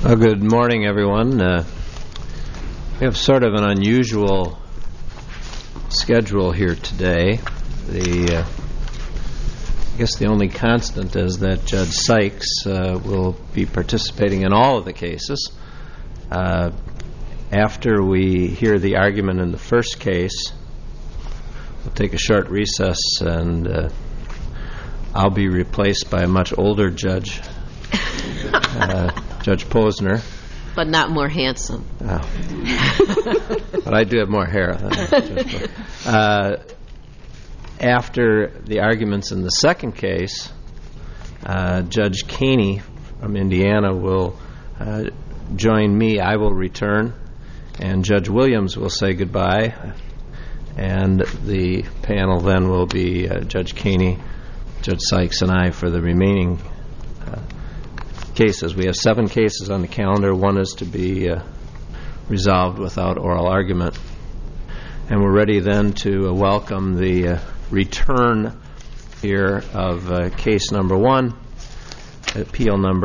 Well, good morning, everyone. We have sort of an unusual schedule here today. I guess the only constant is that Judge Sykes will be participating in all of the cases. After we hear the argument in the first case, we'll take a short recess, and I'll be replaced by a much older judge, Judge Posner. But not more handsome. But I do have more hair than Judge Posner. After the arguments in the second case, Judge Kaney from Indiana will join me. I will return, and Judge Williams will say goodbye. And the panel then will be Judge Kaney, Judge Sykes, and I for the remaining cases. We have 7 cases on the calendar. One is to be resolved without oral argument. And we're ready then to welcome the return here of case number 1, appeal number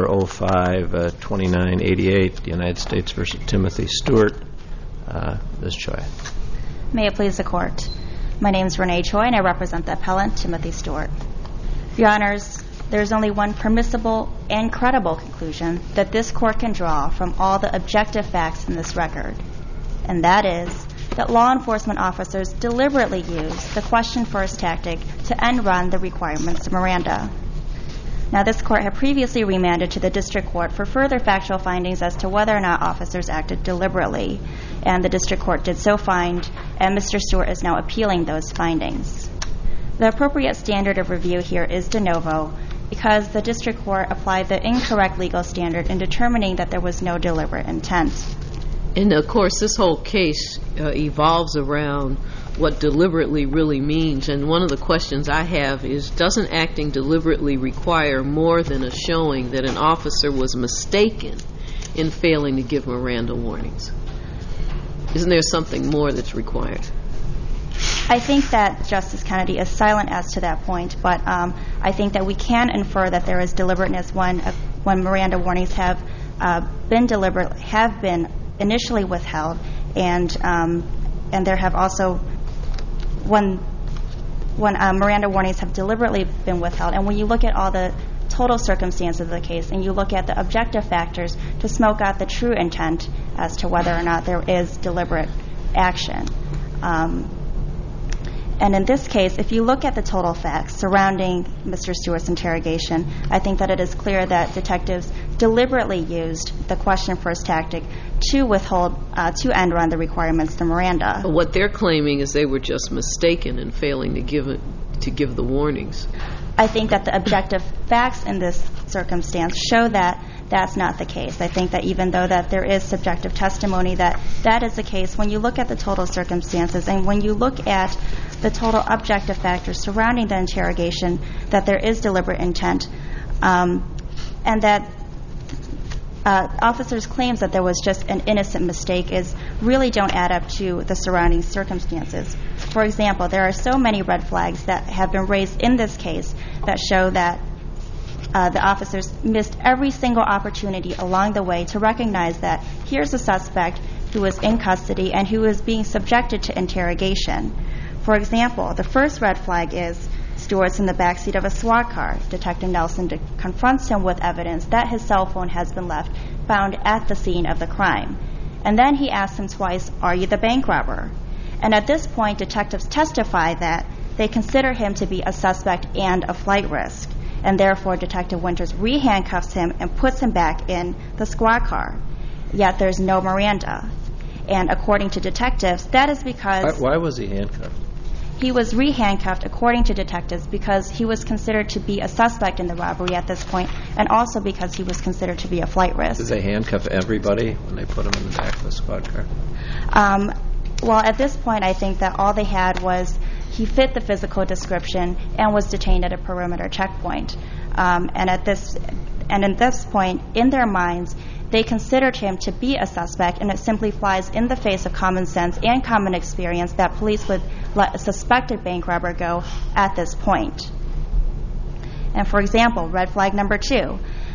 05-2988, United States v. Timothy Stewart. Ms. Choi. May it please the Court. My name is Renee Choi, and I represent the appellant, Timothy Stewart. Your Honors, there is only one permissible and credible conclusion that this Court can draw from all the objective facts in this record, and that is that law enforcement officers deliberately used the question-first tactic to end-run the requirements of Miranda. Now, this Court had previously remanded to the District Court for further factual findings as to whether or not officers acted deliberately, and the District Court did so find, and Mr. Stewart is now appealing those findings. The appropriate standard of review here is de novo, because the District Court applied the incorrect legal standard in determining that there was no deliberate intent. And, of course, this whole case evolves around what deliberately really means. And one of the questions I have is, doesn't acting deliberately require more than a showing that an officer was mistaken in failing to give Miranda warnings? Isn't there something more that's required? I think that Justice Kennedy is silent as to that point, but I think that we can infer that there is deliberateness when Miranda warnings have been initially withheld, and there have also when Miranda warnings have deliberately been withheld. And when you look at all the total circumstances of the case, and you look at the objective factors to smoke out the true intent as to whether or not there is deliberate action. And in this case, if you look at the total facts surrounding Mr. Stewart's interrogation, I think that it is clear that detectives deliberately used the question-first tactic to withhold, to end-run the requirements to Miranda. But what they're claiming is they were just mistaken in failing to give the warnings. I think that the objective facts in this circumstance show that that's not the case. I think that even though that there is subjective testimony that is the case, when you look at the total circumstances and when you look at the total objective factors surrounding the interrogation, that there is deliberate intent, and that officers' claims that there was just an innocent mistake really don't add up to the surrounding circumstances. For example, there are so many red flags that have been raised in this case that show that the officers missed every single opportunity along the way to recognize that here's a suspect who is in custody and who is being subjected to interrogation. For example, the first red flag is Stewart's in the backseat of a SWAT car. Detective Nelson confronts him with evidence that his cell phone has been found at the scene of the crime. And then he asks him twice, "Are you the bank robber?" And at this point, detectives testify that they consider him to be a suspect and a flight risk. And therefore, Detective Winters re-handcuffs him and puts him back in the SWAT car. Yet there's no Miranda. And according to detectives, that is because... Why was he handcuffed? He was re-handcuffed, according to detectives, because he was considered to be a suspect in the robbery at this point, and also because he was considered to be a flight risk. Did they handcuff everybody when they put him in the back of the squad car? Well, at this point, I think that all they had was he fit the physical description and was detained at a perimeter checkpoint. And in this point, in their minds, they considered him to be a suspect, and it simply flies in the face of common sense and common experience that police would let a suspected bank robber go at this point. And for example, red flag number 2,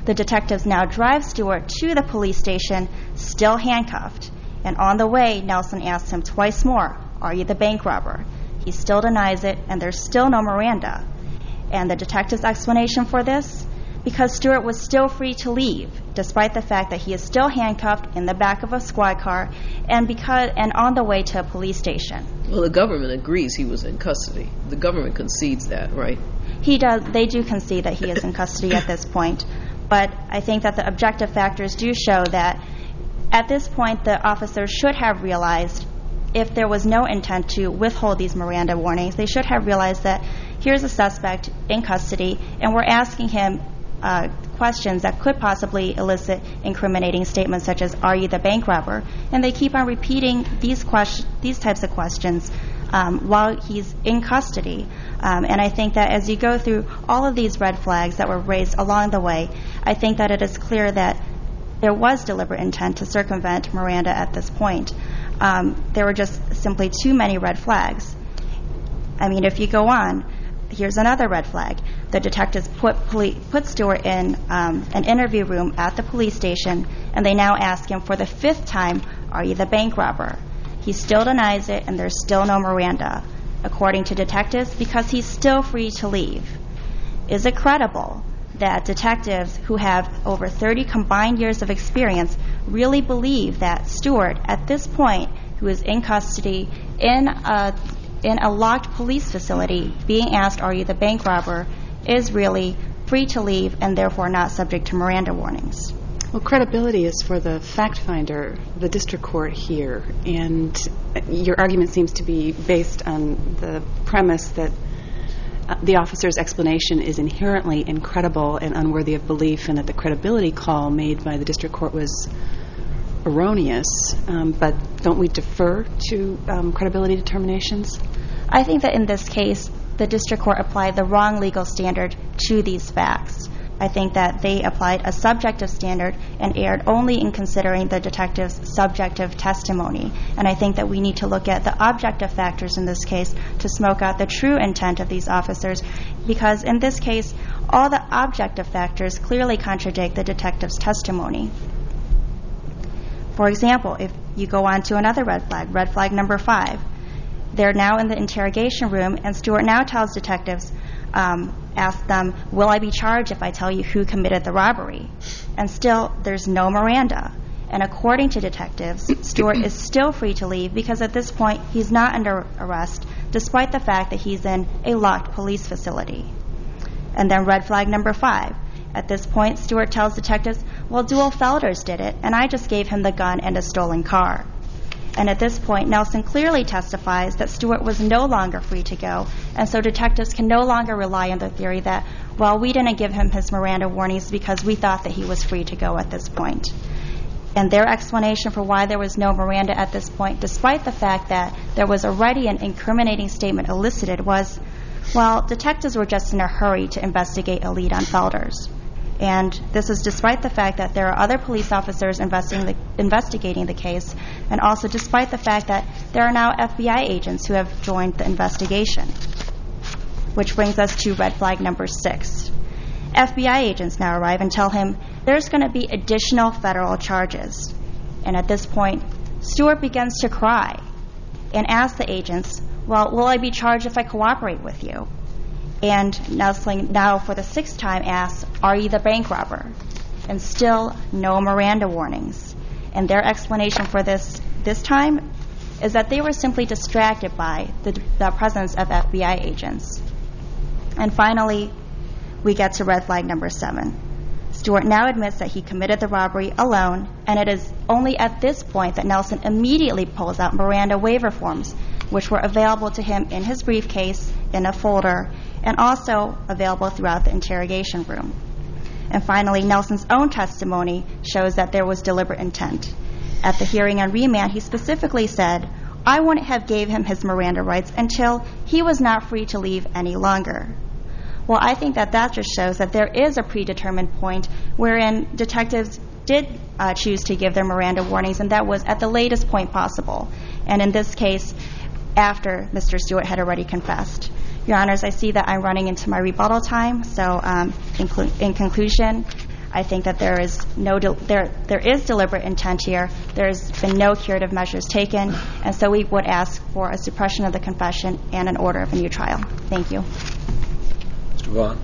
The detectives now drive Stewart to the police station, still handcuffed. And on the way, Nelson asks him twice more, "Are you the bank robber?" He still denies it, and there's still no Miranda. And the detective's explanation for this? Because Stewart was still free to leave, despite the fact that he is still handcuffed in the back of a squad car and on the way to a police station. Well, the government agrees he was in custody. The government concedes that, right? They do concede that he is in custody at this point. But I think that the objective factors do show that at this point the officers should have realized, if there was no intent to withhold these Miranda warnings, they should have realized that here's a suspect in custody and we're asking him questions that could possibly elicit incriminating statements such as, "Are you the bank robber?" And they keep on repeating these types of questions while he's in custody. And I think that as you go through all of these red flags that were raised along the way, I think that it is clear that there was deliberate intent to circumvent Miranda at this point. There were just simply too many red flags. I mean, if you go on, here's another red flag. The detectives put Stewart in an interview room at the police station, and they now ask him for the 5th time, "Are you the bank robber?" He still denies it, and there's still no Miranda, according to detectives, because he's still free to leave. Is it credible that detectives who have over 30 combined years of experience really believe that Stewart, at this point, who is in custody in a locked police facility, being asked, "Are you the bank robber?" is really free to leave and therefore not subject to Miranda warnings? Well, credibility is for the fact finder, the district court here, and your argument seems to be based on the premise that the officer's explanation is inherently incredible and unworthy of belief, and that the credibility call made by the district court was erroneous. But don't we defer to credibility determinations? I think that in this case, the district court applied the wrong legal standard to these facts. I think that they applied a subjective standard and erred only in considering the detective's subjective testimony. And I think that we need to look at the objective factors in this case to smoke out the true intent of these officers, because in this case, all the objective factors clearly contradict the detective's testimony. For example, if you go on to another red flag number 5, they're now in the interrogation room, and Stewart now tells detectives, ask them, "Will I be charged if I tell you who committed the robbery?" And still, there's no Miranda. And according to detectives, Stewart is still free to leave because at this point, he's not under arrest, despite the fact that he's in a locked police facility. And then red flag number 5. At this point, Stewart tells detectives, "Well, Dual Felders did it, and I just gave him the gun and a stolen car." And at this point, Nelson clearly testifies that Stewart was no longer free to go, and so detectives can no longer rely on the theory that, well, we didn't give him his Miranda warnings because we thought that he was free to go at this point. And their explanation for why there was no Miranda at this point, despite the fact that there was already an incriminating statement elicited, was, well, detectives were just in a hurry to investigate a lead on Felders. And this is despite the fact that there are other police officers investigating the case, and also despite the fact that there are now FBI agents who have joined the investigation. Which brings us to red flag number 6. FBI agents now arrive and tell him there's going to be additional federal charges. And at this point, Stewart begins to cry and asks the agents, "Well, will I be charged if I cooperate with you?" And Nelson now for the 6th time asks, "Are you the bank robber?" And still no Miranda warnings. And their explanation for this time is that they were simply distracted by the presence of FBI agents. And finally, we get to red flag number 7. Stewart now admits that he committed the robbery alone, and it is only at this point that Nelson immediately pulls out Miranda waiver forms, which were available to him in his briefcase, in a folder, and also available throughout the interrogation room. And finally, Nelson's own testimony shows that there was deliberate intent. At the hearing on remand, he specifically said, "I wouldn't have gave him his Miranda rights until he was not free to leave any longer." Well, I think that just shows that there is a predetermined point wherein detectives did choose to give their Miranda warnings, and that was at the latest point possible. And in this case, after Mr. Stewart had already confessed. Your Honors, I see that I'm running into my rebuttal time, so in conclusion, I think that there is deliberate intent here. There's been no curative measures taken, and so we would ask for a suppression of the confession and an order of a new trial. Thank you. Mr. Vaughn.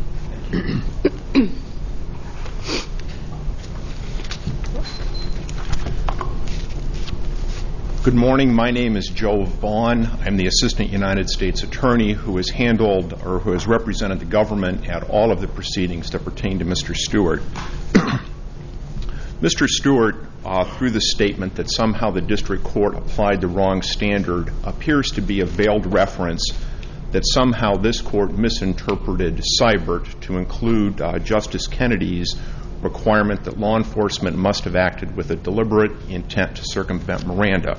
Good morning. My name is Joe Vaughn. I'm the Assistant United States Attorney who has handled or who has represented the government at all of the proceedings that pertain to Mr. Stewart. Mr. Stewart, through the statement that somehow the district court applied the wrong standard, appears to be a veiled reference that somehow this court misinterpreted Seibert to include Justice Kennedy's requirement that law enforcement must have acted with a deliberate intent to circumvent Miranda.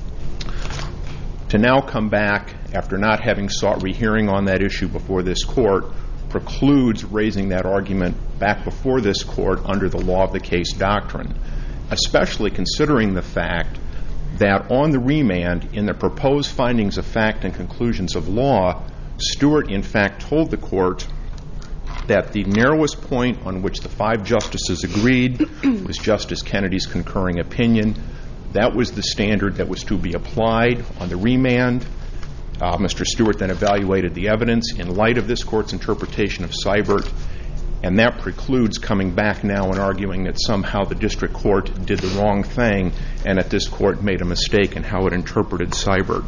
To now come back after not having sought rehearing on that issue before this court precludes raising that argument back before this court under the law of the case doctrine, especially considering the fact that on the remand in the proposed findings of fact and conclusions of law, Stewart in fact told the court that the narrowest point on which the 5 justices agreed was Justice Kennedy's concurring opinion. That was the standard that was to be applied on the remand. Mr. Stewart then evaluated the evidence in light of this court's interpretation of Seibert, and that precludes coming back now and arguing that somehow the district court did the wrong thing and that this court made a mistake in how it interpreted Seibert.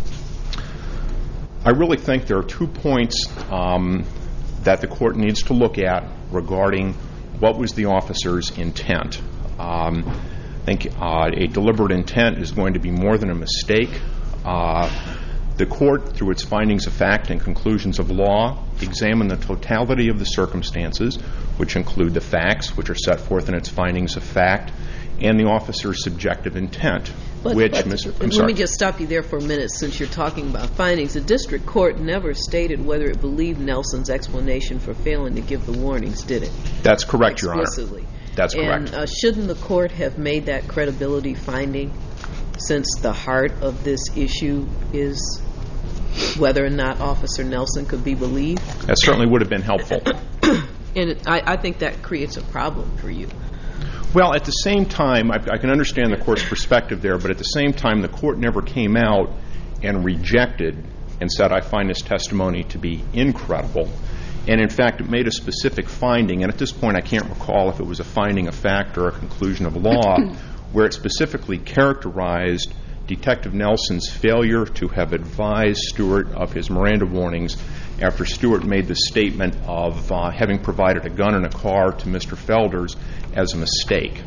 I really think there are 2 points that the court needs to look at regarding what was the officer's intent. I think a deliberate intent is going to be more than a mistake. The court, through its findings of fact and conclusions of law, examined the totality of the circumstances, which include the facts, which are set forth in its findings of fact, and the officer's subjective intent. Let me just stop you there for a minute since you're talking about findings. The district court never stated whether it believed Nelson's explanation for failing to give the warnings, did it? That's correct, Your Honor. Explicitly. That's correct. And shouldn't the court have made that credibility finding, since the heart of this issue is whether or not Officer Nelson could be believed? That certainly would have been helpful. And I think that creates a problem for you. Well, at the same time, I can understand the court's perspective there, but at the same time, the court never came out and rejected and said, I find this testimony to be incredible. And in fact, it made a specific finding, and at this point I can't recall if it was a finding of fact or a conclusion of law, where it specifically characterized Detective Nelson's failure to have advised Stewart of his Miranda warnings after Stewart made the statement of having provided a gun in a car to Mr. Felders as a mistake.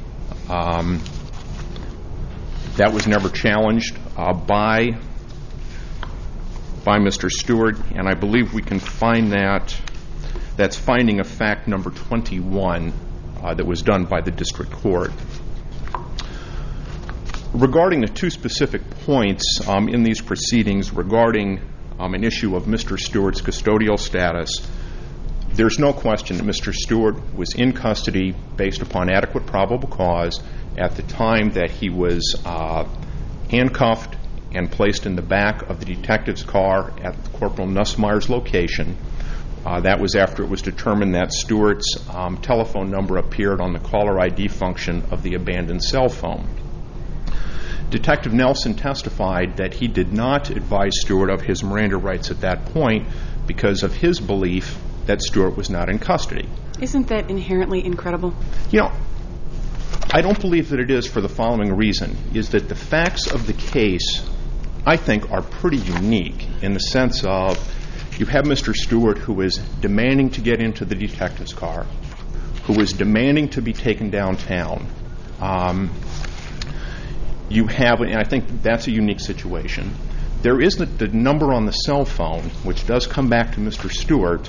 That was never challenged by Mr. Stewart, and I believe we can find that. That's finding of fact number 21 that was done by the district court. Regarding the 2 specific points in these proceedings regarding an issue of Mr. Stewart's custodial status, there's no question that Mr. Stewart was in custody based upon adequate probable cause at the time that he was handcuffed and placed in the back of the detective's car at Corporal Nussmeier's location. That was after it was determined that Stewart's telephone number appeared on the caller ID function of the abandoned cell phone. Detective Nelson testified that he did not advise Stewart of his Miranda rights at that point because of his belief that Stewart was not in custody. Isn't that inherently incredible? You know, I don't believe that it is for the following reason, is that the facts of the case, I think, are pretty unique in the sense of you have Mr. Stewart who is demanding to get into the detective's car, who is demanding to be taken downtown. You have, and I think that's a unique situation. There is the number on the cell phone, which does come back to Mr. Stewart.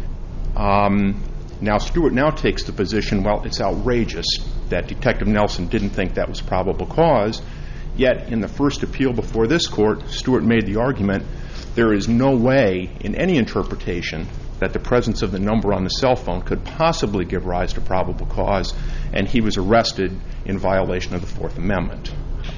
Now, Stewart now takes the position, well, it's outrageous that Detective Nelson didn't think that was probable cause, yet in the first appeal before this court, Stewart made the argument there is no way in any interpretation that the presence of the number on the cell phone could possibly give rise to probable cause, and he was arrested in violation of the Fourth Amendment.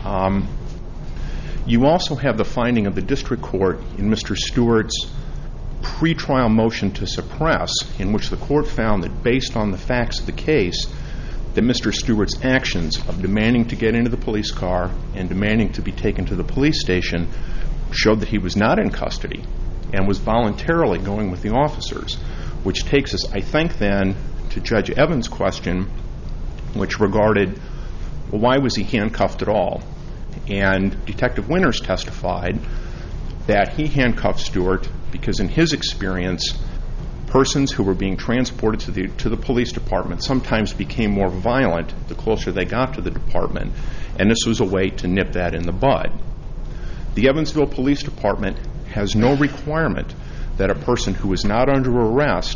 You also have the finding of the district court in Mr. Stewart's pretrial motion to suppress, in which the court found that based on the facts of the case, that Mr. Stewart's actions of demanding to get into the police car and demanding to be taken to the police station showed that he was not in custody and was voluntarily going with the officers, which takes us, I think, then to Judge Evans' question, which regarded, well, why was he handcuffed at all? And Detective Winters testified that he handcuffed Stewart because, in his experience, persons who were being transported to the police department sometimes became more violent the closer they got to the department, and this was a way to nip that in the bud. The Evansville Police Department has no requirement that a person who is not under arrest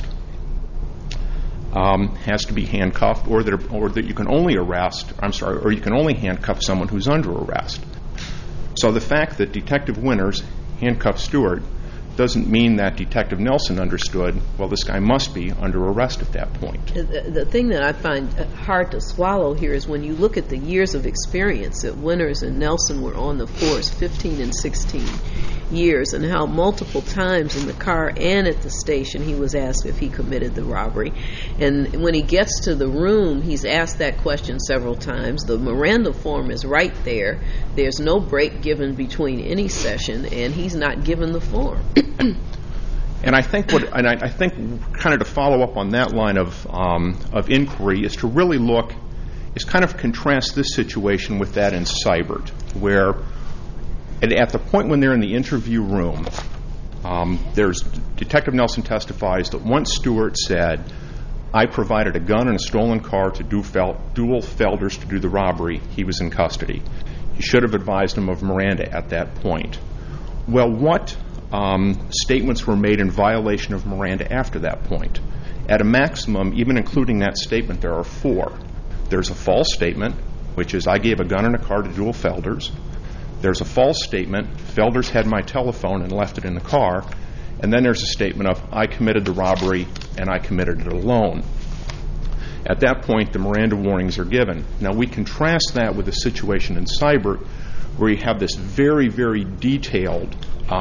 has to be handcuffed, or that you can only you can only handcuff someone who's under arrest. So the fact that Detective Winters handcuffed Stewart doesn't mean that Detective Nelson understood, well, this guy must be under arrest at that point. The thing that I find hard to swallow here is when you look at the years of experience that Winters and Nelson were on the force, 15 and 16 years, and how multiple times in the car and at the station he was asked if he committed the robbery. And when he gets to the room, he's asked that question several times. The Miranda form is right there. There's no break given between any session, and he's not given the form. And I think kind of to follow up on that line of inquiry is to really kind of contrast this situation with that in Seibert, where at the point when they're in the interview room, Detective Nelson testifies that once Stewart said, I provided a gun and a stolen car to Dual Felders to do the robbery, he was in custody. He should have advised him of Miranda at that point. Well, what statements were made in violation of Miranda after that point? At a maximum, even including that statement, there are 4. There's a false statement, which is, I gave a gun and a car to Dual Felders. There's a false statement, Felders had my telephone and left it in the car. And then there's a statement of, I committed the robbery and I committed it alone. At that point, the Miranda warnings are given. Now, we contrast that with the situation in Seibert, where you have this very, very detailed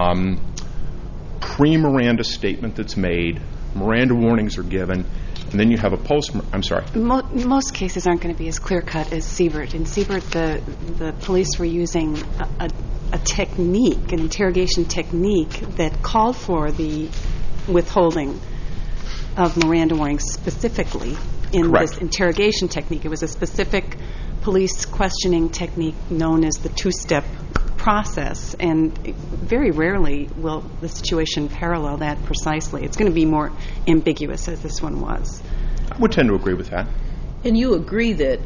pre-Miranda statement that's made, Miranda warnings are given, and then you have a Most cases aren't going to be as clear-cut as Seibert. In Seibert, the police were using a technique, an interrogation technique, that called for the withholding of Miranda warnings specifically in Correct. This interrogation technique. It was a specific police questioning technique known as the 2-step process, and very rarely will the situation parallel that precisely. It's going to be more ambiguous, as this one was. I would tend to agree with that. And you agree that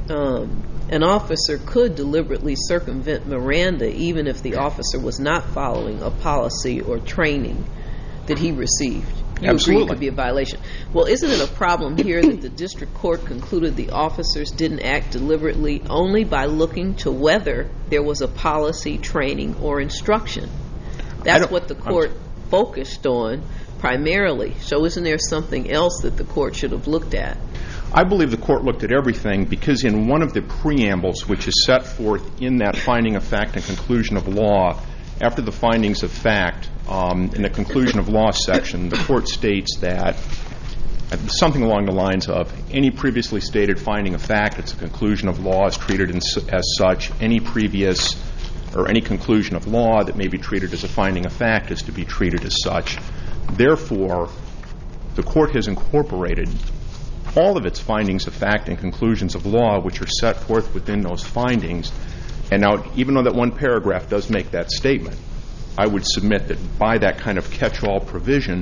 an officer could deliberately circumvent Miranda even if the officer was not following a policy or training that he received? You Absolutely. agree it could be a violation. Well, isn't it a problem here that the district court concluded the officers didn't act deliberately only by looking to whether there was a policy, training, or instruction? That's what the court focused on primarily. So isn't there something else that the court should have looked at? I believe the court looked at everything because in one of the preambles, which is set forth in that finding of fact and conclusion of law, after the findings of fact, in the conclusion of law section, the court states that something along the lines of any previously stated finding of fact, it's a conclusion of law, is treated as such. Any previous or any conclusion of law that may be treated as a finding of fact is to be treated as such. Therefore, the court has incorporated all of its findings of fact and conclusions of law, which are set forth within those findings. And now, even though that one paragraph does make that statement, I would submit that by that kind of catch-all provision,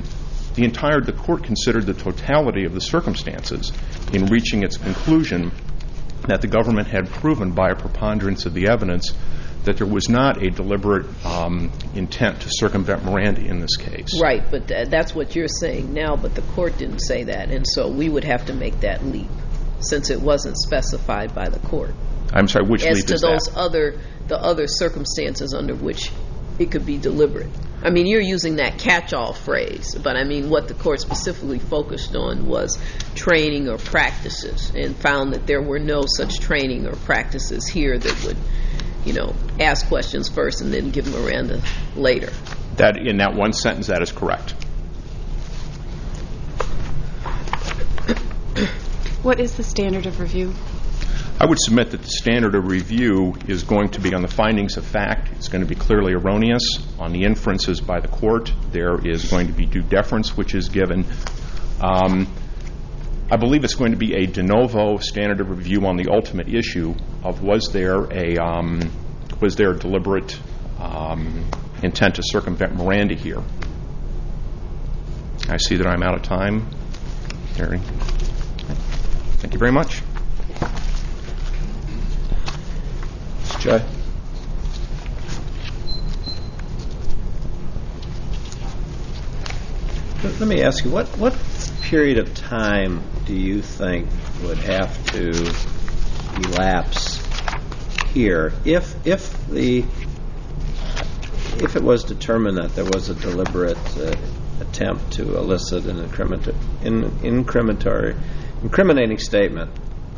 the court considered the totality of the circumstances in reaching its conclusion that the government had proven by a preponderance of the evidence that there was not a deliberate intent to circumvent Miranda in this case. Right, but that's what you're saying now, but the court didn't say that, and so we would have to make that leap since it wasn't specified by the court. I'm sorry, which leap is that? As to the other circumstances under which it could be deliberate. I mean, you're using that catch-all phrase, but I mean what the court specifically focused on was training or practices and found that there were no such training or practices here that would, ask questions first and then give Miranda later. That in that one sentence, that is correct. What is the standard of review? I would submit that the standard of review is going to be on the findings of fact. It's going to be clearly erroneous. On the inferences by the court, there is going to be due deference, which is given. I believe it's going to be a de novo standard of review on the ultimate issue of was there a deliberate intent to circumvent Miranda here. I see that I'm out of time. Terry. Thank you very much. Joy. Let me ask you, what period of time do you think would have to elapse here if it was determined that there was a deliberate attempt to elicit an incriminating statement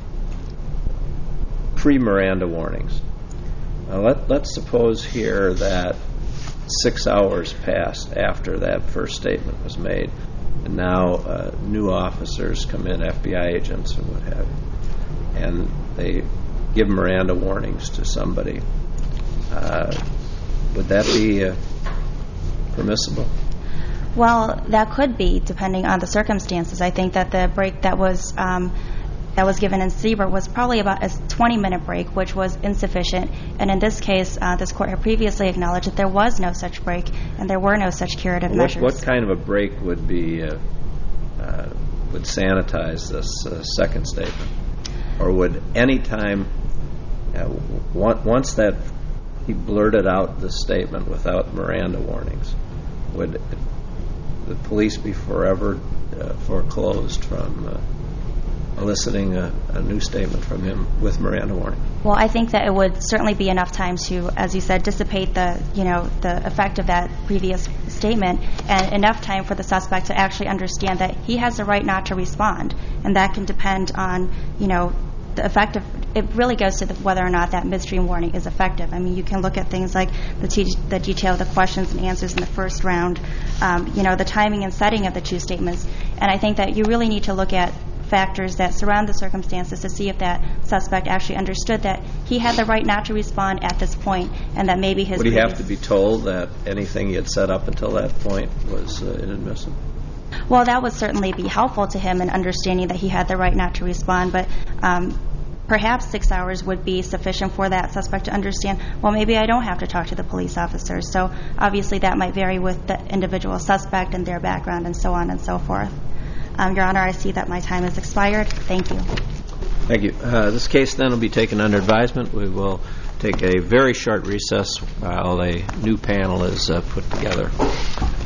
pre-Miranda warnings? Let's suppose here that 6 hours passed after that first statement was made, and now new officers come in, FBI agents or what have you, and they give Miranda warnings to somebody. Would that be permissible? Well, that could be, depending on the circumstances. I think that the break that was given in Siebert was probably about a 20-minute break, which was insufficient. And in this case, this court had previously acknowledged that there was no such break and there were no such curative measures. What kind of a break would sanitize this second statement? Or would any time, once that he blurted out the statement without Miranda warnings, would the police be forever foreclosed from eliciting a new statement from him with Miranda warning? Well, I think that it would certainly be enough time to, as you said, dissipate the effect of that previous statement, and enough time for the suspect to actually understand that he has the right not to respond, and that can depend on, the effect of. It really goes to whether or not that midstream warning is effective. I mean, you can look at things like the detail of the questions and answers in the first round, the timing and setting of the two statements, and I think that you really need to look at factors that surround the circumstances to see if that suspect actually understood that he had the right not to respond at this point, and that maybe his... Would he have to be told that anything he had set up until that point was inadmissible? Well, that would certainly be helpful to him in understanding that he had the right not to respond, but perhaps 6 hours would be sufficient for that suspect to understand, well, maybe I don't have to talk to the police officers. So obviously that might vary with the individual suspect and their background and so on and so forth. Your Honor, I see that my time has expired. Thank you. Thank you. This case then will be taken under advisement. We will take a very short recess while a new panel is put together.